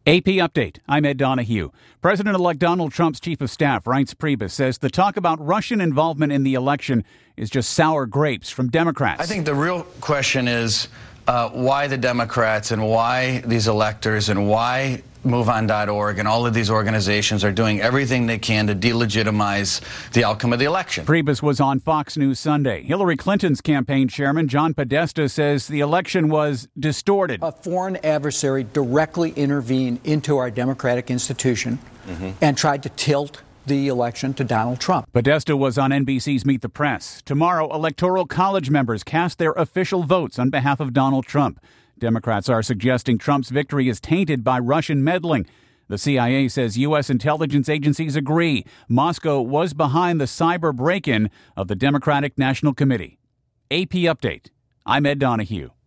AP Update. I'm Ed Donahue. President-elect Donald Trump's chief of staff, Reince Priebus, says the talk about Russian involvement in the election is just sour grapes from Democrats. I think the real question is why the Democrats and why these electors and why MoveOn.org and all of these organizations are doing everything they can to delegitimize the outcome of the election. Priebus was on Fox News Sunday. Hillary Clinton's campaign chairman, John Podesta, says the election was distorted. A foreign adversary directly intervened into our democratic institution and tried to tilt the election to Donald Trump. Podesta was on NBC's Meet the Press. Tomorrow, Electoral College members cast their official votes on behalf of Donald Trump. Democrats are suggesting Trump's victory is tainted by Russian meddling. The CIA says U.S. intelligence agencies agree Moscow was behind the cyber break-in of the Democratic National Committee. AP Update. I'm Ed Donahue.